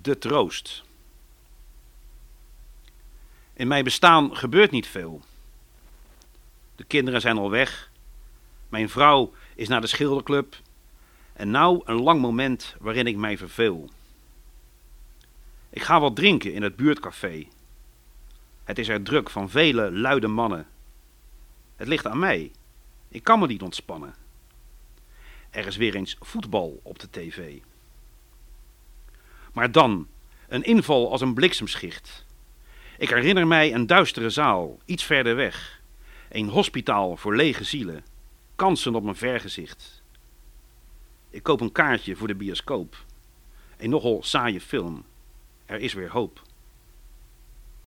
De troost. In mijn bestaan gebeurt niet veel. De kinderen zijn al weg. Mijn vrouw is naar de schilderclub. En nou een lang moment waarin ik mij verveel. Ik ga wat drinken in het buurtcafé. Het is er druk van vele luide mannen. Het ligt aan mij. Ik kan me niet ontspannen. Er is weer eens voetbal op de tv. Maar dan, een inval als een bliksemschicht. Ik herinner mij een duistere zaal, iets verder weg. Een hospitaal voor lege zielen. Kansen op mijn vergezicht. Ik koop een kaartje voor de bioscoop. Een nogal saaie film. Er is weer hoop.